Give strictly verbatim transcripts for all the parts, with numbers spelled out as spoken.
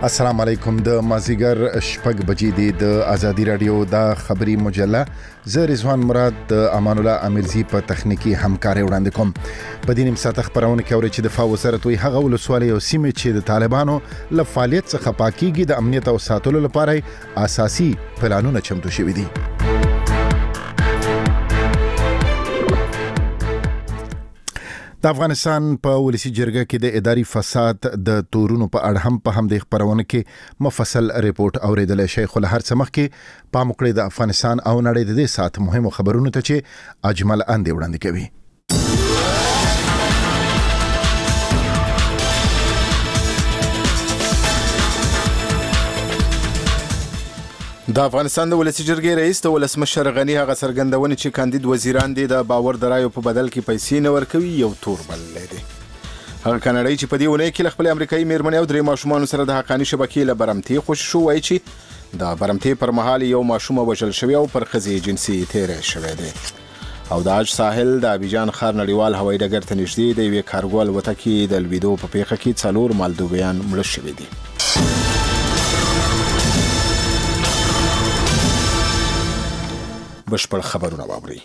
السلام علیکم. د مازیګر شپږ بجې دی د ازادي رادیو د خبري مجله. زه رضوان مراد د امان الله امیرزی په تخنیکی همکاري وړاندې کوم. په دې نیم ساعت خبرونه کې اوري چې د دفاع وزارت وی هغه ولسوالۍ او سیمې چې د طالبانو له فعالیت څخه پاکيږي د امنیت او ساتلو لپاره اساسي پلانونه چمتو شوي دي. د افغانستان په ولسی جرګه کې د اداري فساد د تورونو په اړه هم په همدې خبرونه کې مفصل ریپورت اوریدل شي. خو له هر څه مخکې پام وکړئ د افغانستان او نړۍ د دې سات مهمو خبرونو ته چې اجمل اندې وړاندې کوي. د افغانستان د ولسی جرګې رئیس د ولسمشر غنی هغه څرګندونه چې کاندید وزیران دي د باور درایو په بدل کې پیسې نه ورکوي یو تور بللی دی. هغه کاناډایي چې په دې ونه کې خپل امریکایي میرمنې او درې ماشومان سره د حقاني شبکې له برمتي خوش شو، وایي چې د برمتي پر مهال یو ماشوم وژل شوی او پر ښځې جنسي تیر شوی دی. او د اج ساحل د ابيجان خار نړیوال هوایي ډګر ته نږدې د یوې کارګو الوتکې د لویدو په پیښه کې څلور مالدوبیان مړه شوي دي. بشپړ خبرونه واوري.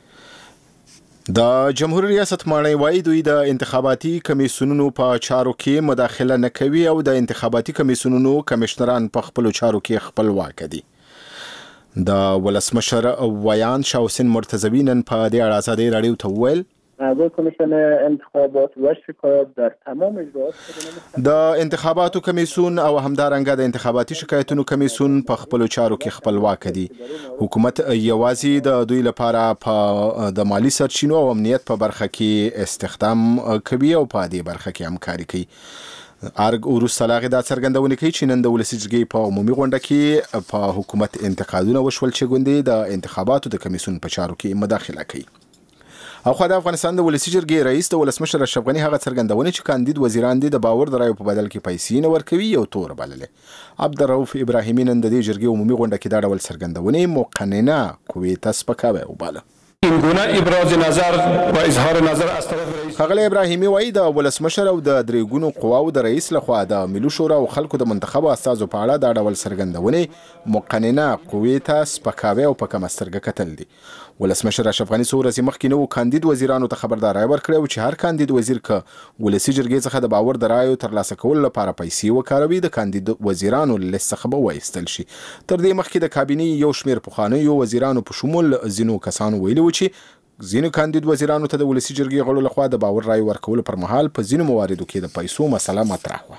د جمهور ریاست مانی وایي دوی د انتخاباتي کمیسیونونو په چارو کې مداخله نه کوي او د انتخاباتي کمیسیونونو کمشنران په خپل چارو کې خپلواک دي. د ولسمشر ویان شاه حسین مرتضوی نن په دې اړه ازادي رادیو ته وویل اعضای کمیسیون انتخابات و شکایات در تمام اجراءات د انتخاباتو کمیسیون او همدارنګه د انتخاباتي شکایتونو کمیسیون په خپل چارو کې خپلواک دي. حکومت یوازې د دوی لپاره په د مالی سرچینو او امنیت په برخه کې استخدام کوي او په دې برخه کې همکاري کوي. ارګ وروسته لاغې دا څرګندونه کوي چې نن د ولسی جرګې په عمومي غونډه کې په حکومت انتقادونه وشول چې ګوندې د انتخاباتو د کمیسیون په چارو کې مداخله کوي. او خو د افغانستان د ولسی جرګې رئیس د ولسمشر اشرف غنی هغه څرګندونه چې کاندید وزیران دي د باور درایو په بدل کې پیسې نه ورکوي یو تور بللې. عبدالرؤف ابراهیمی نن د دې جرګې عمومي غونډه کې دا ډول څرګندونه مقننه قوی تسپکاوه وباله. این گونه ابراز نظر و اظهار نظر از طرف رئیس خغل ابراهیمی وایي د ولسمشر او د درېګونو قواو د رئیس لخوا د ملي شورا او خلکو د منتخبو استازو په اړه دا ډول څرګندونه مقننه قوی تسپکاوه او په کومه سترګه کتل دي. ولسمشر اشرف غنی څو ورځې مخکې نو کاندید وزیرانو ته خبرداري ورکړه چې هر کاندید وزیر ک ولسی جرګې څخه د باور درایو ترلاسه کول لپاره پیسې وکاروي د کاندید وزیرانو لست څخه به وایستل شي. تر دې مخکې د کابینې یو شمېر پخوانیو وزیرانو په شمول ځینو کسانو ویلي و چې ځینو کاندید وزیرانو ته د ولسی جرګې غړو لخوا د باور رای ورکول پر مهال په ځینو مواردو کې د پیسو مسله مطرح وه.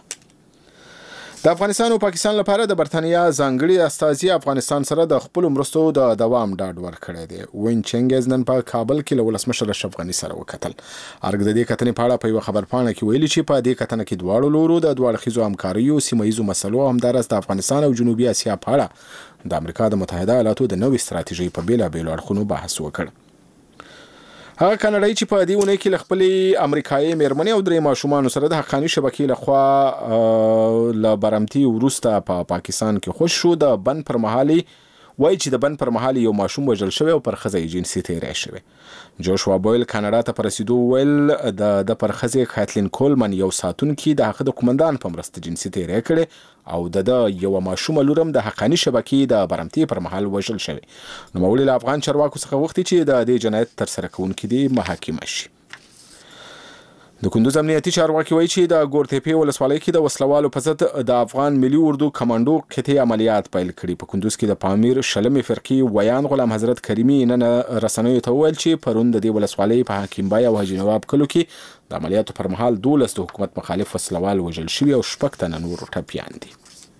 د افغانستان او پاکستان لپاره د برتانیا ځانګړي استازي افغانستان سره د خپل مرستو د دوام ډاډ ورکړی دی. وین چنګز نن په کابل کې له ولسمشر اشرف غنی سره وکتل. ارګ د دې کتنې په اړه په یو خبرپاڼه کې ویلي چې په دې کتنه کې دواړو لورو د دواړو خيزو همکاریو سیمایي مسلو همدارس د افغانستان او جنوبي اسیا په اړه د امریکا د متحده ایالاتو د نوې ستراتیژۍ په بیلا بیل اړخونو بحث وکړ. هغه کاناډایي چې په دې ونه کې خپل امریکایي میرمنې او درې ماشومان سره د حقاني شبکې لخوا ل برمتي وروسته په پا پاکستان کې خوش شو. د بن پر مهالي وایي چې د بن پر مهال یو ماشوم وژل شوی او پر ښځې جنسي تیر شوی. جوشوا بویل کاناډا ته پر رسیدو ویل د د پر ښځې کاتلین کولمن یو ساتونکي د هغه د کومندان په مرسته جنسي تیر کړي او د یو ماشوم لورم د حقاني شبکې د برمتي پر مهال وژل شوی. نو مولوی افغان چارواکو څخه وختي چې د دې جنایت تر سره کوونکي دي محاکمه شي. د کندوز امنیتي چارواکي وایي چې د ګورتېپې ولسوالۍ کې د وسلوالو په ضد د افغان ملي اردو کمانډو قطعي عملیات پیل کړي. په کندوز کې د پامیر شلمې فرقې ویان غلام حضرت کریمي نن رسنیو ته وویل چې پرون د دې ولسوالۍ په حکیم بای او حاجي نواب کلو کې د عملیاتو پر مهال دولس د حکومت مخالف وسلوال وژل شوي او شپږ تنه نور ټپیان دي.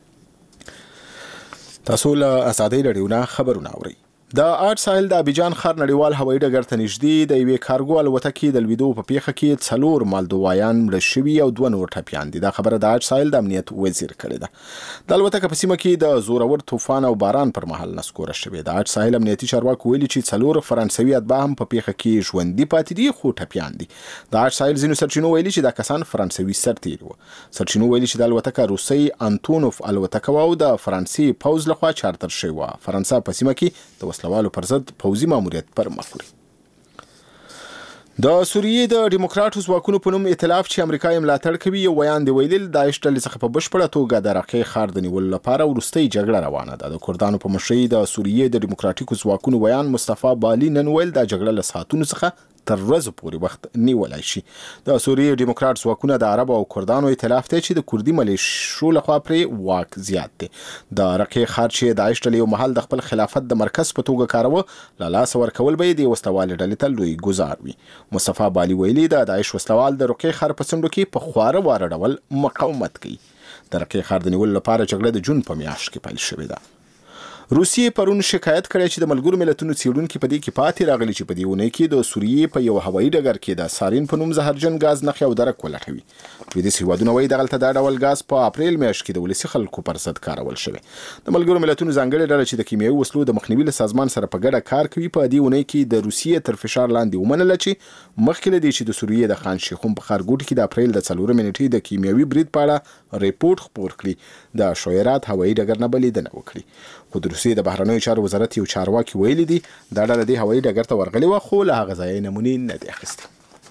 تاسو له ازادي رادیو نه خبرونه اورئ. د اټ ساحل د ابيجان خار نړیوال هوایي ډګر ته نږدې د یوې کارګو الوتکې د لویدو په پیښه کې څلور مالدوبیان مړه شوي او دوه نور ټپیان دي. دا خبره د اټ ساحل د امنیت وزیر کړې ده. د الوتکه په سیمه کې د زورور طوفان او باران پر مهال نسکوره شوې. د اټ ساحل امنیتي چارواکو ویلي چې څلور فرانسوي اتباع هم په پیښه کې ژوندي پاتې دي خو ټپیان دي. د اټ ساحل ځینو سرچینو ویلي چې دا کسان فرانسوي سرتیر وو. سرچینو ویلي چې د الوتکه روسي انټونوف الوتکه او د فرانسې پوز لخوا چارتر شوی و. فرانسه په سیمه کې د وسلوالو پر ضد پوځي ماموریت پر مخ وړي. د سوریې د دیموکراتو ځواکونو په نوم ائتلاف چې امریکا یې ملاتړ کوي یو بیان دی ویلي داعش ډلې څخه په بشپړه توګه د رقې ښار د نیولو لپاره وروستۍ جګړه روانه ده. د کردانو په مشرۍ د سوریې د دیموکراتیکو ځواکونو بیان مصطفی بالي نن ویل دا جګړه له ساعتونو څخه تر ورځو پورې وخت نیولای شي. د سوریې دیموکرات ځواکونه د عرب او کردانو ائتلاف دی چې د کردي ملیشو لخوا پرې واک زیات دی. د رقې ښار چې داعش ډلې یو مهال د خپل خلافت د مرکز په توګه کاروه له لاسه ورکول به یې د وسلوالې ډلې ته لوی ګزار وي. مصطفی بالي ویلي د داعش وسلوال د رقې ښار په څنډو کې په خواره واره ډول مقاومت کوي. د رقې ښار د نیولو لپاره جګړه د جون په میاشت کې پیل شوې ده. روسیې پرون شکایت کړی چې د ملګرو ملتونو څېړونکي په دې کې پاتې راغلي چې په دې اونۍ کې د سوریې په یو هوایي ډګر کې د سارین په نوم زهرجن غاز نښې او درک ولټوي. لویدیځ هېوادونه وایي دغلته دا ډول غاز په اپریل میاشت کې د ولسي خلکو پر ضد کارول شوی. د ملګرو ملتونو ځانګړې ډله چې د کیمیاوي وسلو د مخنیوي له سازمان سره په ګډه کار کوي په دې اونۍ کې د روسیې تر فشار لاندې ومنله چې مخکې له دې چې د سوریې د خان شیخون په ښارګوټي کې د اپریل د څلورمې نېټې د کیمیاوي برید په اړه ریپورت خپور کړي د شویرات هوایي ډګر نه به لیدنه وکړي. خو د روسیې د بهرنیو چارو وزارت یو چارواکي ویلي دي دا ډله دې هوایي ډګر ته ورغلې وه خو له هغه ځایه نمونې نه دي اخیستې.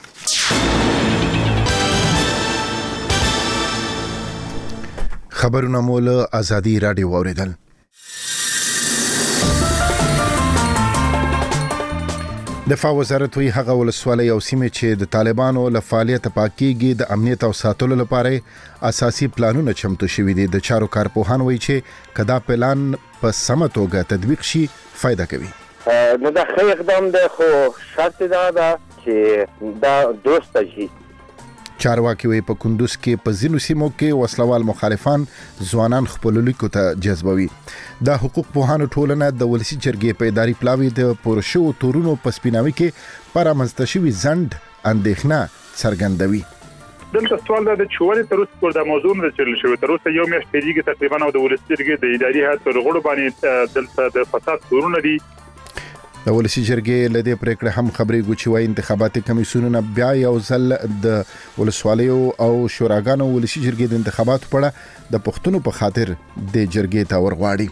خبرونه مو له ازادي راډیو واوریدل. دفاع وزارت وی هغه ولسوالۍ او سیمې چې د طالبانو له فعالیت پاکيږي د امنیت او ساتلو لپاره اساسي پلانونه چمتو شوي دي. د چارو کارپوهان وی چې کدا پلان په سمه توګه تطبیق شي فائدہ کوي. نو دا ښه اقدام دی خو شرط دا ده چې دا درست شي. چارواکي وی په کندوز کې په ځینو سیمو کې وسلوال مخالفان ځوانان خپل لیکو ته جذبوي. د حقوق پوهانو ټولنه د ولسی جرګې په اداري پلاوي د پورشو تورونو په سپیناوي کې پرامنځته شوي ځند اندېښنه څرګندوي. دلته سوال دا چې ولې تر اوسه پر دا موضوع نه چلل شوی. تر اوسه یو میاشت تیریږي تقریبا او د ولسی جرګې د اداري هیئت پر غړو باندې دلته د فساد تورونه دي. د ولسی جرګې له دې پریکړه هم خبرې ګوچي وای انتخاباتي کمیسیونونه بیا یو ځل د ولسوالیو او شوراګانو ولسی جرګې د انتخاباتو په اړه د پښتنو په خاطر د جرګې ته ورغواړي.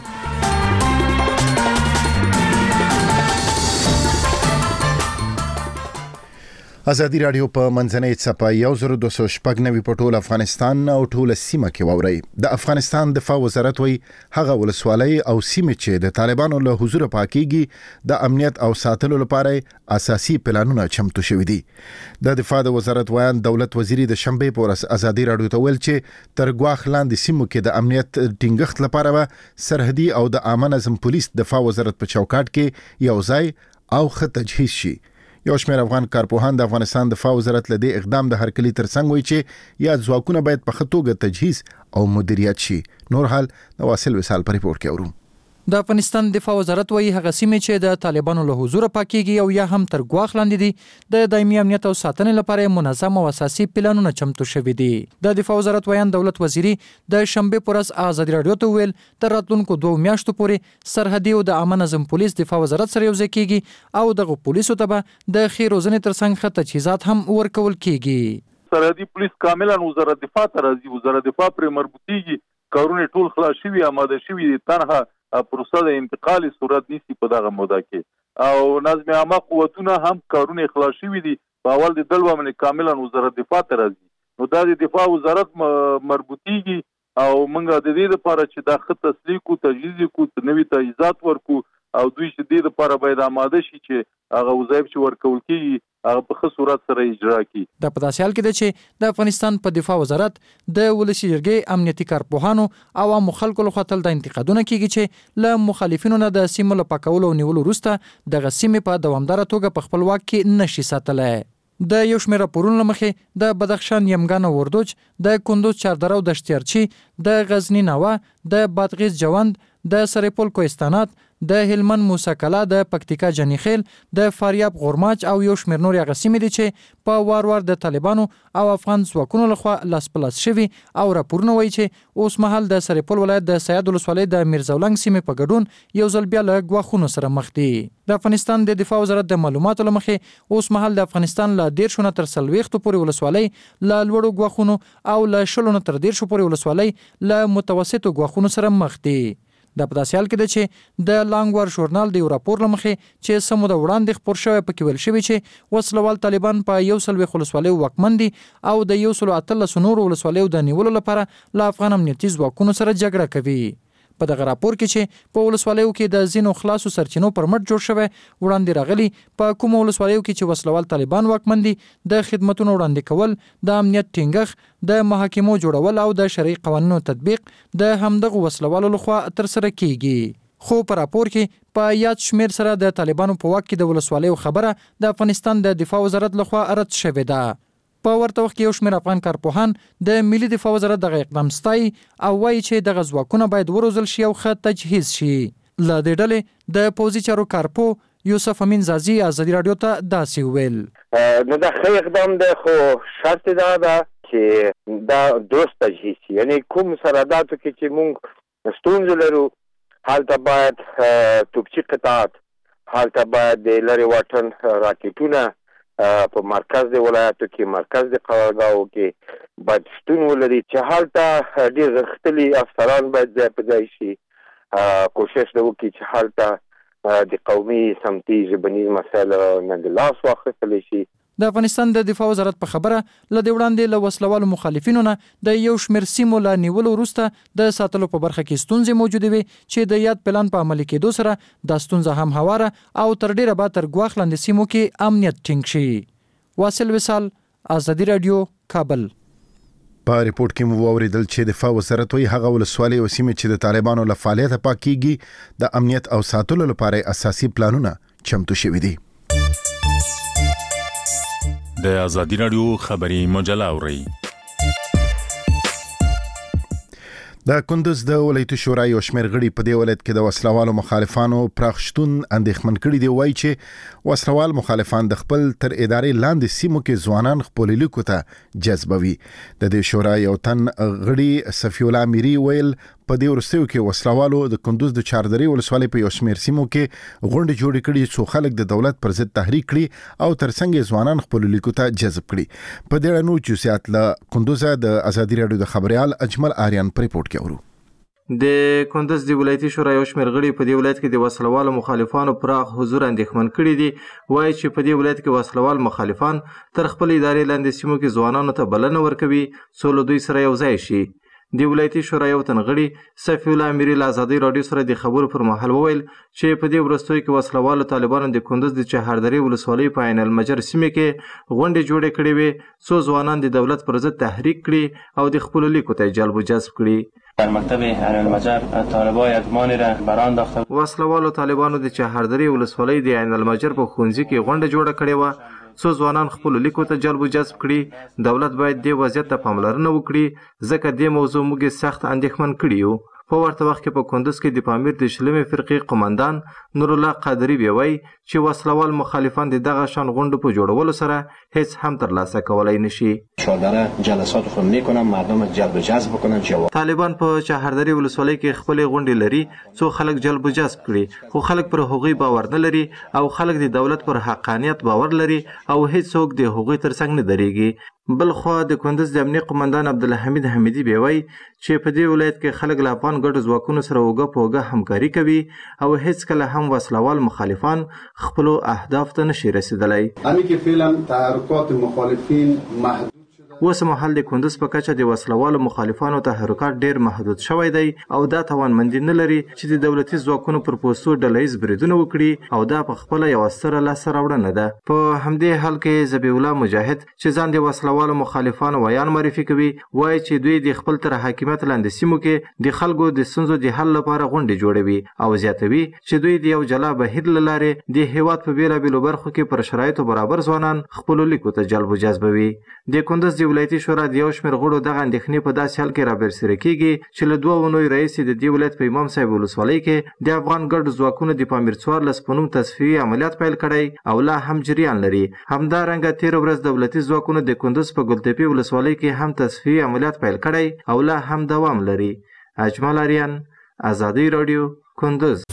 ازادي راډیو په منځنۍ څپه یو زر دوه سوه شپږ نوي په ټول افغانستان او ټول سیمه کې واوري. د افغانستان دفاع وزارت وی هغه ولسوالۍ او سیمه چې د طالبانو له حضور پاکيږي د امنیت او ساتلو لپاره اساسي پلانونه چمتو شوي دي. د دفاع د وزارت ویان دولت وزیر د شنبه په ورځ ازادي راډیو ته ویل چې تر ګواخ لاندې سیمو کې د امنیت ټینګښت لپاره سرحدي او د عامه نظم پولیس دفاع وزارت په چوکاټ کې یو ځای او خط تجهیز شي. یو شمېر افغان کارپوهان د افغانستان دفاع وزارت له دې اقدام د هرکلي ترڅنګ وایي چې یا ځواکونه باید په ښه توګه تجهیز او مدیریت شي. نور حال د واصل وصال په ریپورت کې اورو. د افغانستان دفاع وزارت وایي هغه سیمې چې د طالبانو له حضور پاکيږي او یا هم تر ګواښ لاندې دي د دایمي امنیت او ساتنې لپاره منظم او اساسي پلانونه چمتو شوي دي. د دفاع وزارت ویان دولت وزیری د شنبه پر ورځ ازادي راډیو ته ویل تر راتلونکو دوه میاشتو پورې سرحدي او د عامه نظم پولیس دفاع وزارت سره یوځای کیږي او دغه پولیسو ته به د خیر روزنې ترڅنګ ښه تجهیزات هم ورکول کیږي. سرحدي پولیس کاملا وزارت دفاع ته راځي. وزارت دفاع پر مربوطيږي کارونه ټول خلاص شوي آماده شوي دي. تنها پروسه د انتقالي صورت نیسي په دغه موده کې او نظم عامه قوتونه هم کارونه خلاص شوي دي. په اول د دل باندې کاملا وزارت دفاع ته راځي. نو دا د دفاع وزارت مربوطيږي او موږ د دې لپاره چې دا خط تسلیق او تجهیز کو نوي تجهیزات ورکو او دوی چې د دې لپاره باید آماده شي چې هغه وظایف چې ورکول کیږي هغه په ښه صورت سره اجرا کړي. د په داسې حال کې ده چې د افغانستان په دفاع وزارت د ولسی جرګې امنیتي کارپوهانو او عامو خلکو لخوا تل د انتقادونه کیږي چې له مخالفینو نه د سیمو له پاکولو او نیولو وروسته دغه سیمې په دوامداره توګه په خپل واک کې نشي ساتلی. د یو شمېر راپورونو مخې د بدخشان یمګان او وردوج، د کندوز چاردره او دشتیارچی، د غزنی ناوه، د بادغیس جوند، د سرپل کوهستانات، د هلمند موسی کلا، د پکتیکا جنیخیل، د فاریاب غورماچ او یو شمېر نور هغه سیمې دي چې په وار وار د طالبانو او افغان ځواکونو لخوا لاس په لاس شوي او راپورونه وایي چې اوس مهال د سرپل ولایت د سید ولسوالۍ د میرزولنګ سیمې په ګډون یو ځل بیا له ګواښونو سره مخ دي. د افغانستان د دفاع وزارت د معلوماتو له مخې اوس مهال د افغانستان له دیرشو نه تر څلوېښتو پورې ولسوالۍ له لوړو ګواښونو او له شلو نه تر دیرشو پورې ولسوالۍ له متوسطو ګواښونو سره مخ دي. د په داسې حال کې ده چې د لانګور ژورنال د یو راپور له مخې چې څه موده وړاندې خپور شوی پکې ویل شوي چې وسلوال طالبان په یو څلوېښت ولسوالیو واکمن دي او د یو سلو اتلسو نورو ولسوالیو د نیولو لپاره له افغان امنیتي ځواکونو سره جګړه کوي. په دغه راپور کې چې په ولسوالیو کې د ځینو خلاصو سرچینو پر مټ جوړ شوی وړاندې راغلي په کومو ولسوالیو کې چې وسلوال طالبان واکمن دي د خدمتونو وړاندې کول، د امنیت ټینګښت، د محاکمو جوړول او د شرعي قوانینو تطبیق د همدغه وسلوالو لخوا ترسره کیږي. خو په راپور کې په یاد شمیر سره د طالبانو په واک کې د ولسوالیو خبره د افغانستان د دفاع وزارت لخوا رد شوې ده. په ورته وخت کې یو شمېر افغان کارپوهان د ملي دفاع وزارت دغه اقدام ستایي او وایي چې دغه ځواکونه باید وروزل شي او ښه تجهیز شي. له دې ډلې د پوځي چارو کارپو یوسف امین زازي ازادي راډیو ته داسې وویل: نو دا ښه اقدام دی، خو شرط دا ده چې دا درست تجهیز شي. یعنی کوم سرحداتو کې چې موږ ستونزې لرو هلته باید توپچي قطعات، هلته باید د لرې واټن راکټونه په مرکز د ولایتو کې، مرکز د قرارګاهو کې باید شتون ولري چې هلته ډېر غښتلي افسران باید ځای په ځای شي. کوشش به وکړي چې هلته د قومي سمتي ژبنیز مسایلو نه د لاس واخیستلی شي. د افغانستان د دفاع وزارت په خبره له دې وړاندې له وسلوالو مخالفینو نه د یو شمېر سیمو له نیولو وروسته د ساتلو په برخه کې ستونزې موجودې وي چې د یاد پلان په عملي کېدو سره دا ستونزه هم هواره او تر ډېره به تر ګواښ لاندې سیمو کې امنیت ټینګ شي. واصل وصال، ازادي راډیو، کابل. په ریپورت کې مو واوریدل چې دفاع وزارت وایي هغه ولسوالۍ او سیمې چې د طالبانو له فعالیته پاکیږي د امنیت او ساتلو لپاره اساسي پلانونه چمتو شوي دي. د ازادي راډیو خبري مجله اورئ. د کندوز د ولایتي شورا یو شمېر غړي په دې ولایت کې د وسلوالو مخالفانو پراخ شتون اندېښمن کړي دي. وایي چې وسلوال مخالفان د خپل تر ادارې لاندې سیمو کې ځوانان خپل لیکو ته جذبوي. د دې شورا یو تن غړي صفی الله میری ویل په دې ورستیو کې وسلوالو د کندوز د چاردري ولسوالۍ په یو شمېر سیمو کې غونډې جوړې کړي څو خلک د دولت پر ضد تحریک کړي او ترڅنګ ځوانان خپل لیکو ته جذب کړي. په دې اړه نو جزئیات له کندوز د ازادي راډیو د خبريال اجمل آریان پر ریپورت کې اورو. د کندوز د ولایتي شورا یو شمېر غړي په دې ولایت کې د وسلوالو مخالفانو پراخ حضور اندېښمن کړي دي. وایي چې په دې ولایت کې وسلوال مخالفان تر خپل ادارې لاندې سیمو کې ځوانانو ته بلنه ورکوي څو له دوی سره یو ځای شي. د ولایتي شورا یو تن غړي صفی الله میری له ازادي راډیو سره د خبرو پر مهال وویل چې په دې وروستیو کې وسلوالو طالبانو د کندوز د چهاردرې ولسوالۍ په عین المجر سیمې کې غونډې جوړې کړې وې څو ځوانان د دولت پر ضد تحریک کړي او د خپلو لیکو ته جلب و جذب کړي. در مکتب عین المجر طالبای ادمانی را بران داخته. وسلوالو طالبانو د چهاردرې ولسوالۍ د عین المجر په ښوونځي کې غونډه جوړه کړې وه څو ځوانان خپل لیکو ته جلب و جذب کړي. دولت باید دې وضعیت ته پاملرنه وکړي ځکه دې موضوع موږ سخت اندېښمن کړي یو. په ورته وخت کې په کندوز کې د پامیر د شلمې فرقې قومندان نور الله قادری ویوي چې وسلوال مخالفان د دغه شان غونډو په جوړولو سره هیڅ هم ترلاسه کولای نشي. چهاردره جلسات خود میکنن، مردم جلب و جذب کنن. جواب طالبان په چهاردرې ولسوالۍ کې خپل غونډې لري څو خلک جلب و جذب کړي، خو خلک پر هغوی باور نه لري او خلک د دولت پر حقانیت باور لري او هیڅ څوک د هغوی ترڅنګ نه درېږي. بل خو د کندوز د امنیت قومندان عبدالحمید حمیدي ویوي چې په دې ولایت کې خلک له افغان ګډو ځواکونو سره اوږه په اوږه همکاري کوي او هیڅ کله هم وسلوال مخالفان خپلو اهداف ته نشي رسیدلی. همین که فعلا تحرکات مخالفین محدود اوس مهال د کندوز په کچه د وسلوالو مخالفانو تحرکات ډیر محدود شوی دی او دا توانمندي نه لري چې د دولتي ځواکونو پر پوستو ډلهییز بریدونه وکړي او دا په خپله یوه ستره لاسته راوړنه ده. په همدې حال کې ذبیح الله مجاهد چې ځان د وسلوالو مخالفانو ویان معرفي کوي وایي چې دوی د خپل تر حاکمیت لاندې سیمو کې د خلکو د ستونزو د حل لپاره غونډې جوړوي او زیاتوي چې دوی د یو جلا بهیر له لارې د هیواد په بېلابېلو برخو کې پر شرایطو برابر ځوانان خپلو لیکو ته جلب و جذبوي. د کندوز د ولایتي شورا د یو شمېر غړو دغه اندېښنې په داسې حال کې رابرسېره کېږي چې له دوه اونیو راهیسې د دې ولایت په امام صاحب ولسوالۍ کې د افغان ګډو ځواکونو د پامیر څوارلس په نوم تصفیې عملیات پیل کړی او لا هم جریان لري. همدارنګه تېره ورځ دولتي ځواکونو د کندوز په ګلتپې ولسوالۍ کې هم تصفیې عملیات پیل کړی او لا هم دوام لري. اجمل آریان، ازادي راډیو، کندوز.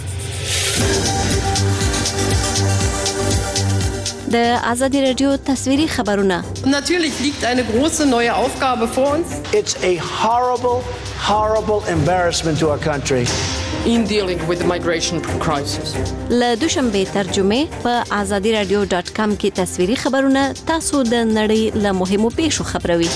د ازادي راډیو تصویري خبرونه. Natürlich liegt eine große neue Aufgabe vor uns. It's a horrible, horrible embarrassment to our country. in dealing with the migration crisis. له دوشنبه ترجمه په آزادی رادیو ډاټ کام کې تصویري خبرونه تاسو د نړۍ له مهمو پیښو خبروي.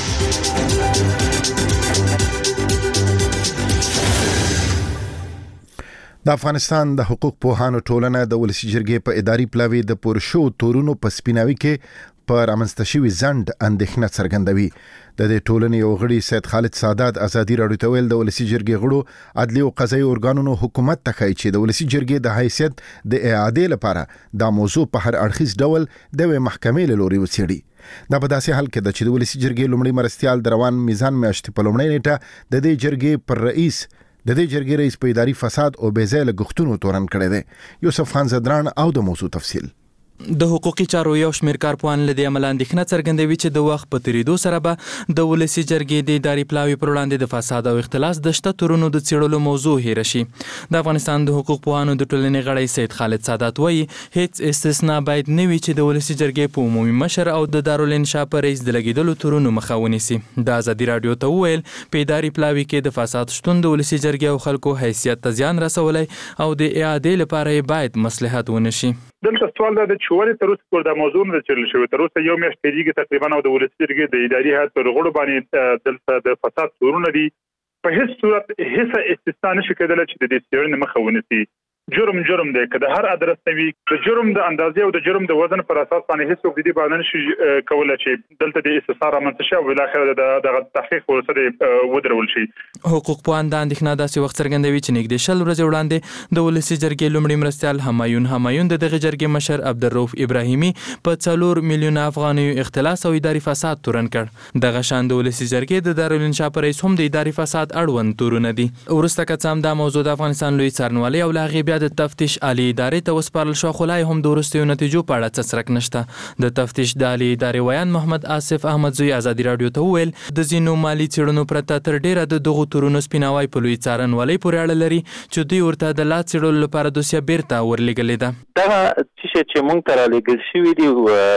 د افغانستان د حقوق پوهانو ټولنه د ولسی جرګې په اداري پلاوي د پورشو تورونو په سپیناوي کې په رامنځته شوي ځنډ اندېښنه څرګندوي. د دې ټولنې یو غړي سید خالد سادات ازادي راډیو ته ویل د ولسی جرګې غړو عدلي او قضایي ارګانونو حکومت ته ښایي چې د ولسی جرګې د حیثیت د اعادې لپاره دا موضوع په هر اړخیز ډول د محکمې له لوري وڅېړي. دا په داسې حال کې د چې د ولسی جرګې لومړی مرستیال د روان میزان میاشتې په لومړۍ نیټه د دې جرګې پر رئیس د دې جرګې رئیس په اداري فساد او بې ځایه لګښتونو تورن کړی دی. یوسف خان زدران او د موضوع تفصیل. د حقوقي چارو یو شمېر کارپوهان له دې امله اندېښنه څرګندوي چې د وخت په تېرېدو سره به د ولسي جرګې د اداري پلاوي پر وړاندې د فساد او اختلاس د شته تورونو د څېړلو موضوع هېره شي. د افغانستان د حقوق پوهانو د ټولنې غړی سید خالد سادات وایي هیڅ استثنا باید نه وي چې د ولسي جرګې په عمومي مشر او د دارالانشا په رئیس د لګېدلو تورونو مخه ونیسي. د ازادي راډیو ته وویل په اداري پلاوي کې د فساد شتون د ولسي جرګې او خلکو حیثیت ته زیان رسولی او د اعادې لپاره یې باید مصلحت ونه شي. دلته سوال دا چې ولې تر اوسه پورې دا موضوع نه چل شوی، تر اوسه یو میاشت تیریږي تقریبا او د ولسي جرګې د اداري هیئت پر غړو باندې دلته د فساد تورونه دي. په هیڅ صورت هیڅ استثنا نشي کېدلی چې د دې څېړنې مخه ونیسي. جرم جرم دی که د هر ادرس نه وي، د جرم د اندازې او د جرم د وزن پر اساس باندې هیڅوک د دې باندې نشي کولی چې دلته د استثنا رامنځته شي او بالاخره د تحقیق ورسره ودرول شي. حقوق پوهان دا اندېښنه داسې وخت څرګندوي چې نږدې شل ورځې وړاندې د ولسي جرګې لومړي مرستیال همایون همایون د دغه جرګې مشر عبدالرؤف ابراهیمي په څلور میلیونه افغانیو اختلاس او اداري فساد تورن کړ. دغه شان د ولسي جرګې د دارالانشا په رئیس هم د اداري فساد اړوند تورونه دي. وروسته که څه هم دا موضوع د افغانستان لوی څارنوالۍ او له هغې بیا د تفتیش عالی ادارې ته وسپارل شو، خو لا هم د وروستیو نتیجو په اړه څه څرک نشته. د تفتیش د عالی ادارې ویان محمد آصف احمدزوی ازادي راډیو ته وویل د ځینو مالي څېړنو پرته تر ډېره د دغو تورونو سپیناوی په لوی څارنوالۍ پورې اړه لري چې دوی ورته د لا څېړلو لپاره دوسیه بیرته ورلېږلې ده. دغه څه چې موږ ته رالیږل شوي دي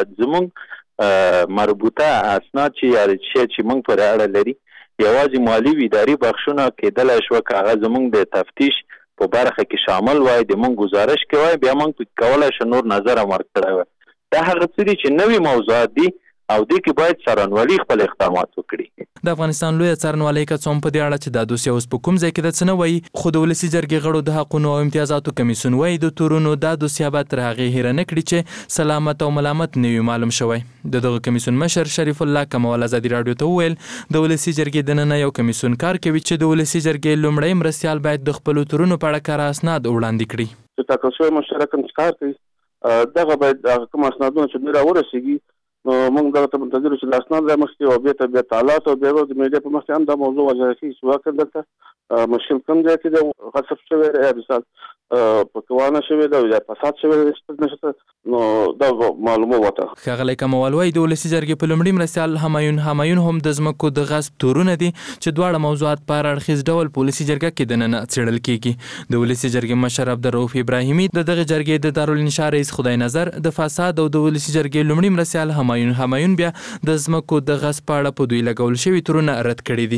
زموږ مربوطه اسناد چې یا څه چې موږ پورې اړه لري یوازې مالي و اداري بخښونه کېدلی شوه که هغه زموږ د تفتیش په برخه کې شامل وای، د مونږ گزارش کوي بیا مونږ کولای شو نور نظر هم ورکړی وای. دا هغه څه دي چې نوي موضوعات دي او دې کې باید څارنوالي خپل اقدامات وکړي. د افغانستان لویه څارنوالۍ که څه هم په دې اړه چې دا دوسیه اوس په کوم ځای کې ده څه نه وایي، خو د ولسي جرګې غړو د حقونو او امتیازاتو کمیسیون وایي د تورونو دا دوسیه به تر هغې هیره نه کړي چې سلامت او ملامت نه وي معلوم شوی. د دغه کمیسیون مشر شریف الله کمال ازادي راډیو ته وویل د ولسي جرګې دننه یو کمیسیون کار کوي چې د ولسي جرګې لومړی مرستیال باید د خپلو تورونو په اړه کره اسناد وړاندې کړي. چې ټاکل شوی مشترک کار کوي دغه باید هغه کوم اسنادونه چې دوی راورسېږي نو موږ دغه ته منتظر یو چې د اسناد رامخکې او بیا ته بیا حالات او بیا د میډیا په مخکې هم دا موضوع واضح کېږي چې واقعا دلته مشکل کوم ځای کې د غصب شوی دی یا مثال پکوانه شوی دی یا فساد شوی دی نشته نو دا معلومه وته. ښاغلی کموال وایي د ولسي جرګې په لومړي مرستیال همایون همایون هم د ځمکو د غصب تورونه دي چې دواړه موضوعات په هر اړخیز ډول په ولسي جرګه کې دننه څېړل کېږي. د ولسي جرګې مشر عبدالرؤف ابراهیمي د دغه جرګې د دارالانشا رئیس خدای نظر د فساد او د ولسي جرګې لومړي مرستیال همایون همایون بیا د ځمکو د غصب په اړه په دوی لګول شوي تورونه رد کړي دي.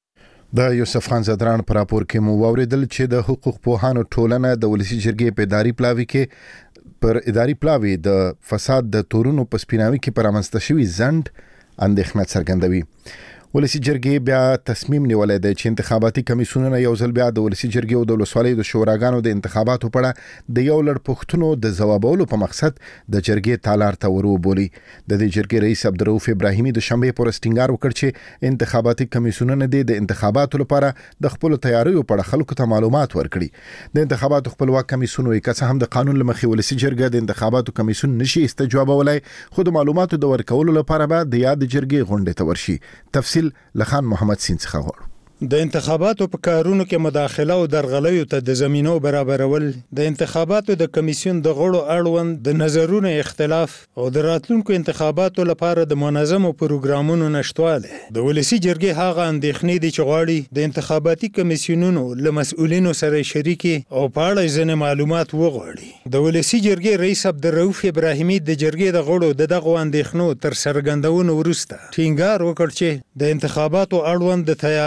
د یوسف خان زدران پر راپور کې مو واوریدل چې د حقوق پوهانو ټولنه د ولسي جرګې په اداري پلاوي کې پر اداري پلاوي د فساد د تورونو په سپیناوي کې پر امنسته شوي ځنډ اندېښنه څرګندوي. ولسي جرګې بیا تصمیم نیولی دی چې انتخاباتي کمیسیونونه یو ځل بیا د ولسي جرګې او د ولسوالیو د شوراګانو د انتخاباتو په اړه د یو لړ پوښتنو د ځوابولو په مقصد د جرګې تالار ته ور وبولي. د دې جرګې رئیس عبدالرؤف ابراهیمي د شنبې په ورځ ټینګار وکړ چې انتخاباتي کمیسیونونه دې د انتخاباتو لپاره د خپلو تیاریو په اړه خلکو ته معلومات ورکړي. د انتخاباتو خپلواک کمیسیون وایي که څه هم د قانون له مخې ولسي جرګه د انتخاباتو کمیسیون نشي استجوابولی، خو د معلوماتو د ورکولو لپاره به د یاد جرګې غونډې ته ورشي. تفصیل لخان محمد سین څخه غواړو. د انتخاباتو په کارونو کې مداخله او درغلیو ته د زمینو برابرول، د انتخاباتو د کمیسیون د غړو اړوند د نظرونو اختلاف او د راتلونکو انتخاباتو لپاره د منظمو پروګرامونو نشټواله، د ولسي جرګې هغه اندېښنې دي چې غواړي د انتخاباتي کمیسیونونو له مسؤلینو سره شریکي او په اړه ځینې معلومات وغواړي. د ولسي جرګې رئیس عبدالرؤف ابراهیمي د جرګې د غړو د دغو اندېښنو تر څرګندونو وروسته ټینګار وکړ چې د انتخاباتو اړوند د تیاریو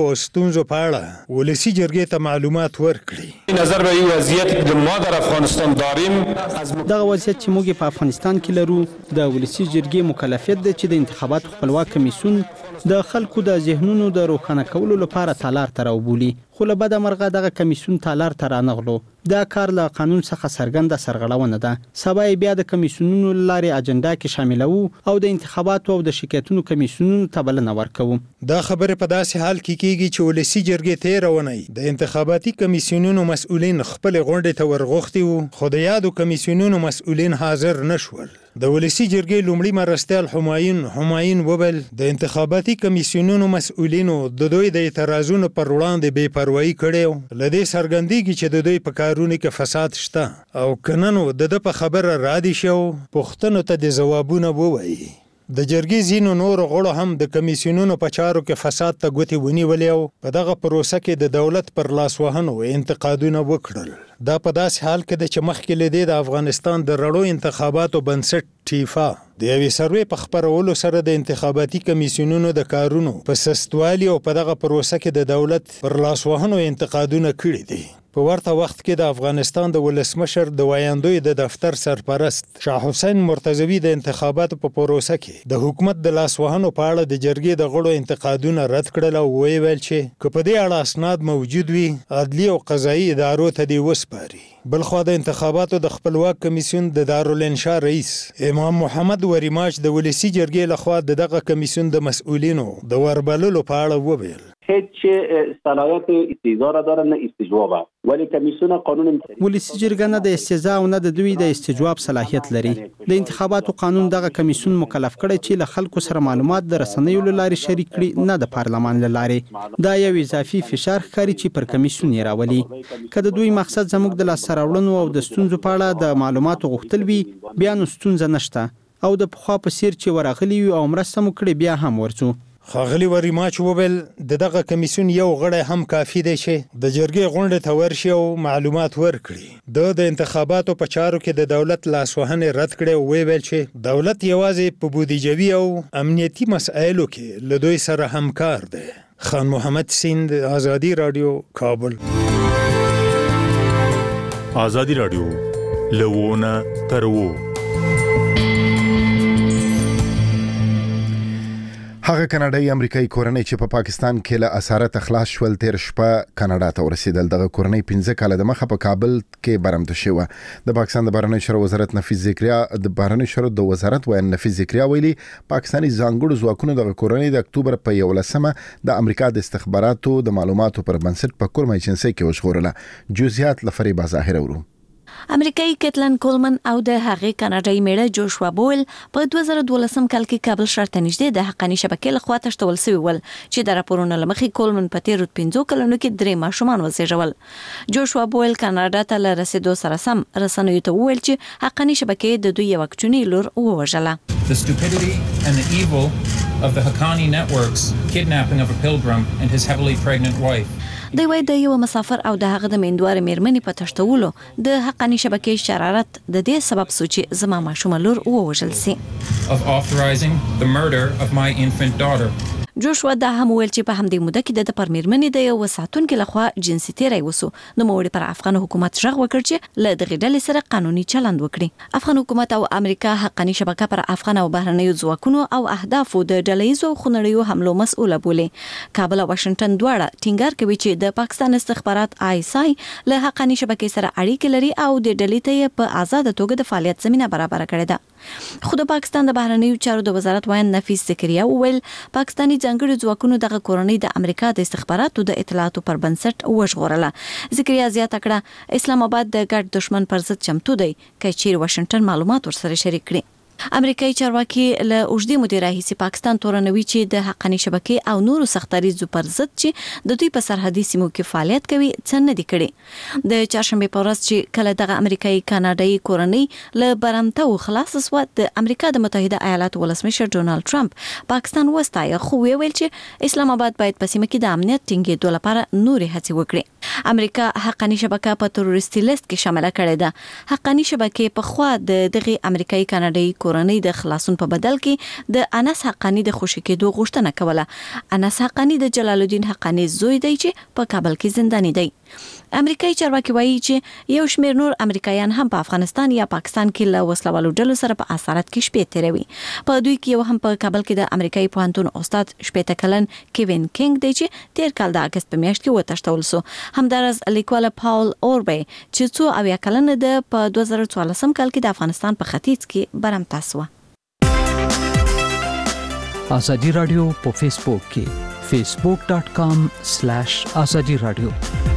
او ستونزو په اړه ولسی جرګې ته معلومات ورکړي. نظر به این وضعیت که ما در افغانستان داریم دغه وضعیت چې موږ په افغانستان کې لرو د ولسی جرګې مکلفیت دی چې د انتخاباتو خپلواک کمیسیون د خلکو د ذهنونو د روښانه کولو لپاره تالار ته راوبولي، خو له بده مرغه دغه کمیسیون تالار ته رانغلو. دا کار له قانون څخه څرګنده سرغړونه ده. سبا یې بیا د کمیسیونونو له لارې اجنډا کې شاملوو او د انتخاباتو او د شکایتونو کمیسیونونو ته بلنه ورکوو. دا خبره په داسې حال کې کیږي چې ولسی جرګې تېره اونۍ د انتخاباتي کمیسیونونو مسؤلین خپل غونډې ته ورغوښتي وو، خو د یادو کمیسیونونو مسؤلین حاضر نشول. د ولسی جرګې لومړي مرستیال همایون همایون وبل د انتخاباتي کمیسیونونو مسؤلینو د دوی د اعتراضونو پر وړاندې بې پروايي کړې، لدې څرګندېږي چې د دوی په کارونو کې فساد شته او کننو د د په خبره رادي شو پښتنو ته د ځوابونه ووایي. د جرګې ځینو نور غړو هم د کمیسیونونو په چارو کې فساد ته ګوتې ونیولې او په دغه پروسه کې د دولت پر لاسوهنو انتقادونه وکړل. دا په داسې حال کې ده چې مخکې له دې د افغانستان د رڼو انتخاباتو بنسټ ټیفا د یوې سروې په خپرولو سره د انتخاباتي کمیسیونونو د کارونو په سستوالي او په دغه پروسه کې د دولت پر لاسوهنو انتقادونه کړي دي. په ورته وخت کې د افغانستان د ولسمشر د وایاندوی د دفتر سرپرست شاه حسین مرتضوی د انتخاباتو په پروسه کې د حکومت د لاسوهنو په اړه د جرګې د غړو انتقادونه رد کړل او ویل چې که په دې اړه اسناد موجود وي عدلي او قضایي ادارو ته دې وسپاري. بلخوا د انتخاباتو د خپلواک کمیسیون د دارالانشا رئیس امام محمد وریماچ د ولسی جرګې لخوا د دغه کمیسیون د مسؤلینو د وربللو په اړه وویل هیچ صلاحیت استیضاح را داره نه استجواب، ولی کمیسیون قانون ولسی جرګه نه د استیضاح او نه د دوی د استجواب صلاحیت لري. د انتخاباتو قانون دغه کمیسیون مکلف کړي چې له خلکو سره معلومات د رسنیو له لارې شریک کړي، نه د پارلمان له لارې. دا یو اضافي فشار ښکاري چې پر کمیسیون یې راولي. که د دوی مقصد زموږ د لاسته راوړنو او د ستونزو په اړه د معلوماتو غوښتل وي، بیا نو ستونزه نشته او د پخوا په څیر چې ورغلي وي او مرسته مو کړې بیا هم ورځو. ښاغلي وریماچ وویل د دغه کمیسیون یو غړی هم کافي دی چې د جرګې غونډې ته ورشي او معلومات ورکړي. د د انتخاباتو په چارو کې د دولت لاسوهنې رد کړي او ویل چې دولت یوازې په بودیجوي او امنیتي مسایلو کې له دوی سره همکار دی. خان محمد سیند، آزادی رادیو، کابل. آزادی رادیو لوونه ترو هغه کاناډایي امریکایي کورنۍ چې په پا پاکستان کې له اسارت خلاص شول تیر شپه کاناډا ته ورسېدل. دغه کورنۍ پنځه کاله د مخه په کابل کې برمته شوه. د پاکستان د بهرنیو چارو وزارت نفیس ذکریا د بهرنیو چارو د وزارت وایي نفیس ذکریا ویلي پاکستاني ځانګړو ځواکونو د کورنۍ د اکتوبر په یولسمه د امریکا د استخباراتو د معلوماتو پر بنسټ په کورمای چنسي کې وژغورله. جزئیات لفریبا ظاهر ورو. امریکایي کیټلن کولمن او د هغې کاناډایي میړه جوشوا بویل په دوه زره دولسم کال کې کابل ښار ته نږدې د حقاني شبکې لخوا تښتول سوي ول چې د راپورونو له مخې کولمن په تیرو پنځو کلونو کې درې ماشومان وزېږول. جوشوا بویل کاناډا ته له رسېدو سره سم رسنیو ته وویل چې حقاني شبکې د دوی یوه کوچنۍ لور ووژله. The stupidity and the evil of the Haqqani network's kidnapping of a pilgrim and his heavily pregnant wife. دوی وایي د یو مسافر او د هغه د میندوارې میرمنې په تښتولو د حقاني شبکې شرارت د دې سبب سو چې زما ماشومه لور ووژل سي. Of authorizing the murder of my infant daughter. جوشوا دا هم ویل چې په همدې موده کې د پر میرمنې د یو ساتونکي لخوا جنسي تیری وسو. نو موړي پر افغان حکومت ژغ وکړ چې له دغې ډلې سره قانوني چلند وکړي. افغان حکومت او امریکا حقاني شبکه پر افغان او بهرنیو ځواکونو او اهدافو د ډلهییزو خونړیو حملو مسؤله بولي. کابل او واشنگټن دواړه ټینګار کوي چې د پاکستان استخبارات آی اس آی له حقاني شبکې سره اړیکې لري او د ډلې ته په آزاد توګه د فعالیت زمينه برابر کړې ده. خو د پاکستان د بهرنیو چارو د وزارت وایي نفیس ذکریا وویل پاکستاني ځانګړي ځواکونو دغه کورنۍ د امریکا د استخباراتو د اطلاعاتو پر بنسټ وژغورله. ذکریا زیاته کړه اسلام آباد د ګډ دښمن پر ضد چمتو دی که چیرې واشنگټن معلومات ورسره شریک کړي. امریکایي چارواکي له اوږدې مودې راهیسې پاکستان تورنوي چې د حقاني شبکې او نورو سختدریزو پر ضد چې د دوی په سرحدي سیمو کې فعالیت کوي څه نه دي کړي. د چهارشنبې په ورځ چې کله دغه امریکایي کاناډایي کورنۍ له برمته خلاص شوه د امریکا د متحده ایالاتو ولسمشر ډونالد ټرمپ پاکستان وستایه خو ویل چې اسلام آباد باید په سیمه کې د امنیت ټینګېدو لپاره نورې هڅې وکړي. امریکا حقاني شبکه په تروریستي لیست کې شامله کړې ده. حقاني شبکې په خوا د دغه امریکایي کاناډایي کورنۍ د خلاصون په بدل کې د انس حقانی د خوشی کېدو غوښتنه کوله. انس حقانی د جلال الدین حقانی زوی دی چې په کابل کې زنداني دی. امریکایي چارواکي وایي چې یو شمېر نور امریکایان هم په افغانستان یا پاکستان کې له وسلوالو ډلو سره په اسارت کې شپې تیروي. په دوی کې یو هم په کابل کې د امریکایي پوهنتون استاد شپېته کلن کیوین کینګ دی چې تیر کال د اگست په میاشت کې وتښتول سو. همدارس لیکوال پاول اوربی چې څو اویا کلن د په دوه زره څوارلسم کال کې د افغانستان په ختیځ کې برمته سو. ازادي رادیو په فیسبوک کې facebook dot com slash azadi radio.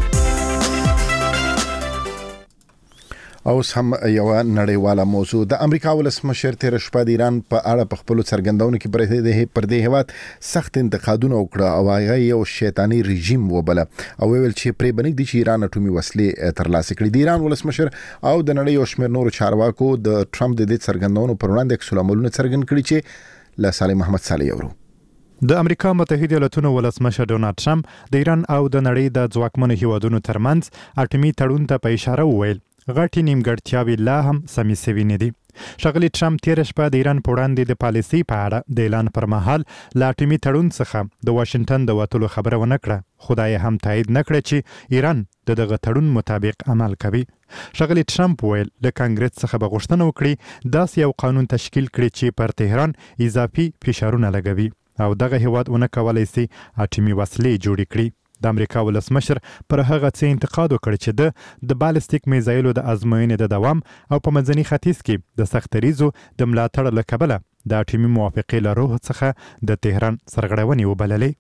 اوس هم یو نړیواله موضوع د امریکا ولسمشر تیر شپه د ایران په اړه په خپل څرګندونو کې پر دې هیواد سخت انتقادونه وکړه او هغه یو شیطانی رژیم وبله او ویل چې پرې بنګ دي چې ایران اټومي وسلې ترلاسه کړي. د ایران ولسمشر او د نړۍ یو شمېر نورو چارواکو د ټرمپ د دې څرګندونو پر وړاندې عکس العملونه څرګند کړي چې له صالح محمد صالح یورو. د امریکا متحده ایالاتونو ولسمشر ډونالد ټرمپ د ایران او د نړۍ د ځواکمنو هیوادونو ترمنځ اټومي تړون ته په اشاره وویل غټي نیمګړتیاوې لا هم سمې سوي نه دي. ښاغلي ټرمپ تیر شپه د ایران په وړاندې د پالیسۍ په اړه د اعلان پر مهال له اټومي تړون څخه د واشنګټن د وتلو خبره ونه کړه، خو دا یې هم تایید نه کړه چې ایران د دغه تړون مطابق عمل کوي. ښاغلي ټرمپ ویل له کانګرس څخه به غوښتنه وکړي داسې یو قانون تشکیل کړي چې پر تهران اضافي فشارونه لګوي او دغه هیواد ونه کولای شي اټومي وسلې جوړې کړي. د امریکا ولسمشر پر هغه څه انتقاد وکړ چې د د بالستیک میزایلو د ازموینې د دوام او په منځني ختیځ کې د سختریزو د ملاتړ له کبله د اټومي موافقې له روح څخه د تهران سرغړونې وبللې.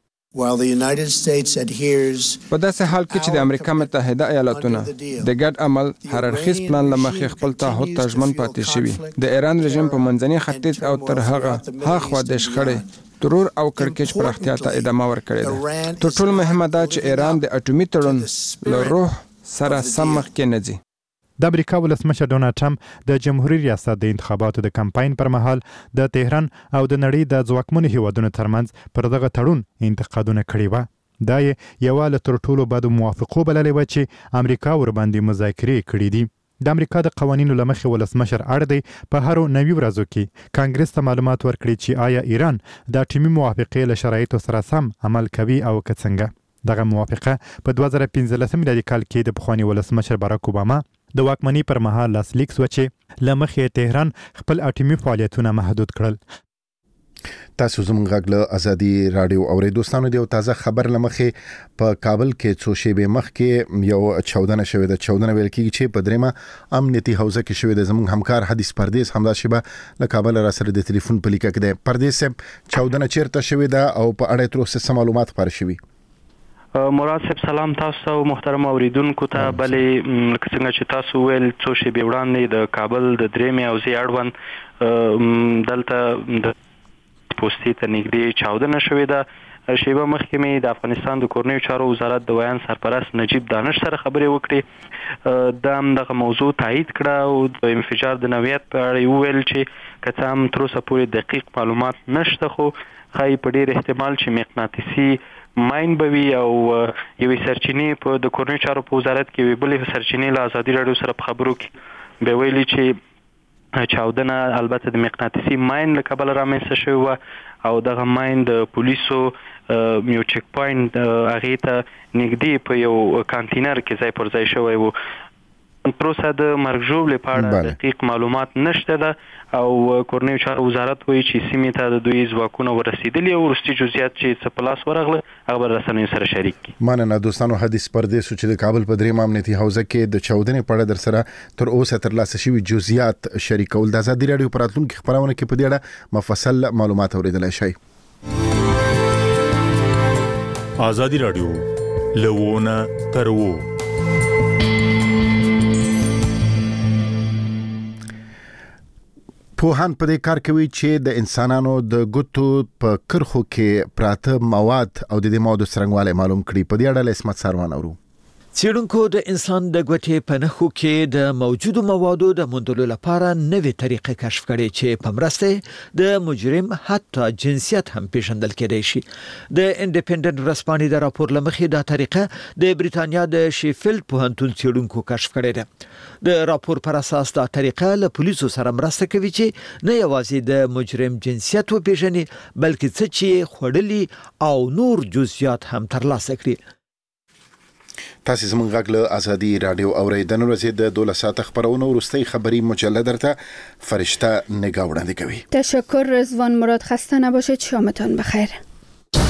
په داسې حال کې چې د امریکا متحده ایالاتونه د ګډ عمل هر اړخیز پلان له مخې خپل تعهد ته ژمن پاتې شوي، د ایران رژیم په منځني ختیځ او تر هغه هاخوا د شخړې ترور او کړکېچ پراختیا ته ادامه ورکړې ده. تر ټولو مهمه دا چې ایران د اټومي تړون له روح سره سم مخکې نه ځي. د امریکا ولسمشر ډونالد ټرمپ د جمهوریت ریاست د انتخاباتو د کمپاین پر مهال د تهران او د نړۍ د ځواکمنو هیوادونو ترمنځ پر دغه تړون انتقادونه کړي وه. دا یې یوه له تر ټولو بدو موافقو بللې وه چې امریکا ورباندې مذاکرې کړي دي. د امریکا د قوانینو له مخې ولسمشر اړ دی په هرو نوي ورځو کې کانګرس ته معلومات ورکړي چې آیا ایران د اټومي موافقې له شرایطو سره سم عمل کوي او که څنګه. دغه موافقه په دوه زره پنځلسم میلادي کال کې د پخواني ولسمشر باراک اوباما د واکمنۍ پر مهال لاسلیک سوه چې له مخې تهران خپل اټومي فعالیتونه محدود کړل. تاسو زموږ غږ له ازادي رادیو اورئ. دوستانو د یو تازه خبر له مخې په کابل کې څو شېبې مخکې یو چاودنه شوې ده. چاودنه ویل کېږي چې په درېیمه امنیتي حوزه کې شوې ده. زموږ همکار حدیث پردیس همدا شیبه له کابل را سره د تلیفون په لیکه کې دی. پردیس صاحب، چاودنه چیرته شوې ده او په اړه تر اوسه څه معلومات خپاره شوي؟ مراد صاحب سلام تاسو ته محترم اوریدونکو ته. بلې لکه څنګه چې تاسو ویل څو شېبې وړاندې د کابل د درېیمې حوزې اړوند دلته د پوستې ته نږدې چاودنه شوې ده. شیبه مخکې مې د افغانستان د کورنیو چارو وزارت د ویان سرپرست نجیب دانش سره خبرې وکړې. دا هم دغه موضوع تایید کړه او د انفجار د نوعیت په اړه وویل چې که څه هم تر اوسه پورې دقیق معلومات نشته، خو ښایي په ډېر احتمال چې مقناطیسي ماین به وي او یوې سرچینې په د کورنیو چارو په وزارت کې یوې بلې سرچینې له ازادي راډیو سره په خبرو کې به ویلي چې چاودنه البته د مقناطیسي ماین له کبله رامنځته شوې وه او دغه ماین د پولیسو یو چک پوینټ هغې ته نږدې په یو کانتینر کې ځای پر ځای شوی و. تر اوسه د مرګ ژوبلې په اړه دقیق معلومات نشته ده او کورنیو چارو وزارت وایي چې سیمې ته د دوی ځواکونه ورسېدلي او وروستي جزئیات چې څه په لاس ورغله هغه به رسنیو سره شریک کړي. مننه دوستانو. حدیث پردیس چې د کابل په درېیمه امنیتي حوزه کې د چاودنې په اړه در سره تر اوسه ترلاسه شوي جزئیات شریکول. د ازادي راډیو په راتلونکي خپرونه کې په دې اړه مفصل معلومات اورېدلی شئ. ازادي راډیو لوونه ترو پوهان په دې کار کوي چې د انسانانو د ګوتو په کرخو کې پراته مواد او د دې موادو څرنګوالی معلوم کړي. په دې اړه له عصمت سروان اورو. څېړونکو د انسان د ګوتې په نښو کې د موجودو موادو د موندلو لپاره نوې طریقې کشف کړې چې په مرسته د مجرم حتی جنسیت هم پیژندل کېدای شي. د انډیپندنت ورځپاڼې د راپور لمخې دا طریقه د بریتانیا د شیفیلډ پوهنتون څېړونکو کشف کړې ده. د راپور پر اساس دا طریقه له پولیسو سره مرسته کوي چې نه یوازې د مجرم جنسیت وپیژني بلکې څه چې خوړلي او نور جزئیات هم ترلاسه کړي. تاسو زموږ غږ له ازادي رادیو اوریدنه ورځې د دوله ساعت خبرونو وروستۍ خبری مجله درته فرشته نگاه وړاندې کوي. تشکر رضوان مراد. خسته نباشید. شامتان بخیر.